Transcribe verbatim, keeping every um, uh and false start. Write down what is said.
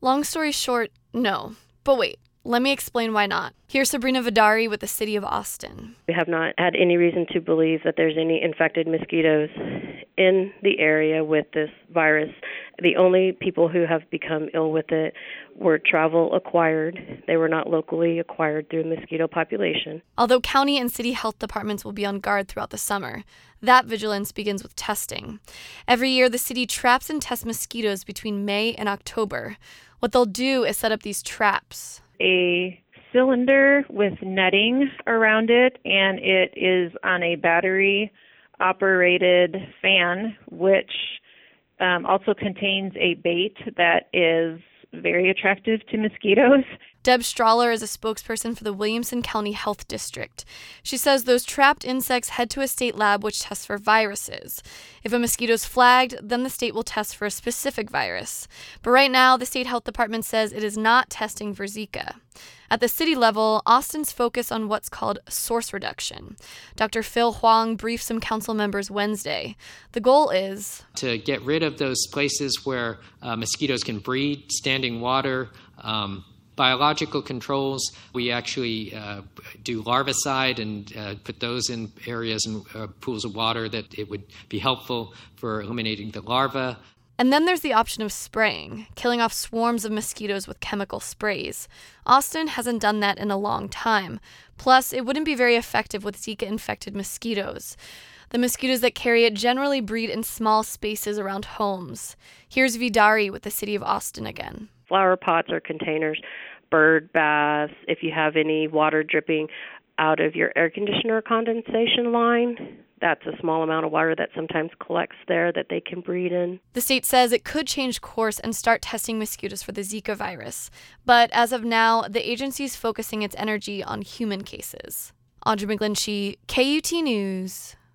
Long story short, no. But wait, let me explain why not. Here's Sabrina Vidari with the City of Austin. We have not had any reason to believe that there's any infected mosquitoes in the area with this virus. The only people who have become ill with it were travel acquired. They were not locally acquired through mosquito population. Although county and city health departments will be on guard throughout the summer, that vigilance begins with testing. Every year, the city traps and tests mosquitoes between May and October. What they'll do is set up these traps. A cylinder with netting around it, and it is on a battery-operated fan, which um, also contains a bait that is very attractive to mosquitoes. Deb Strahler is a spokesperson for the Williamson County Health District. She says those trapped insects head to a state lab which tests for viruses. If a mosquito's flagged, then the state will test for a specific virus. But right now, the state health department says it is not testing for Zika. At the city level, Austin's focused on what's called source reduction. Doctor Phil Huang briefed some council members Wednesday. The goal is to get rid of those places where uh, mosquitoes can breed, standing water, um, biological controls. We actually uh, do larvicide and uh, put those in areas and uh, pools of water that it would be helpful for eliminating the larvae. And then there's the option of spraying, killing off swarms of mosquitoes with chemical sprays. Austin hasn't done that in a long time. Plus, it wouldn't be very effective with Zika-infected mosquitoes. The mosquitoes that carry it generally breed in small spaces around homes. Here's Vidari with the City of Austin again. Flower pots or containers, bird baths, if you have any water dripping out of your air conditioner condensation line, that's a small amount of water that sometimes collects there that they can breed in. The state says it could change course and start testing mosquitoes for the Zika virus. But as of now, the agency's focusing its energy on human cases. Audrey McGlinchey, K U T News.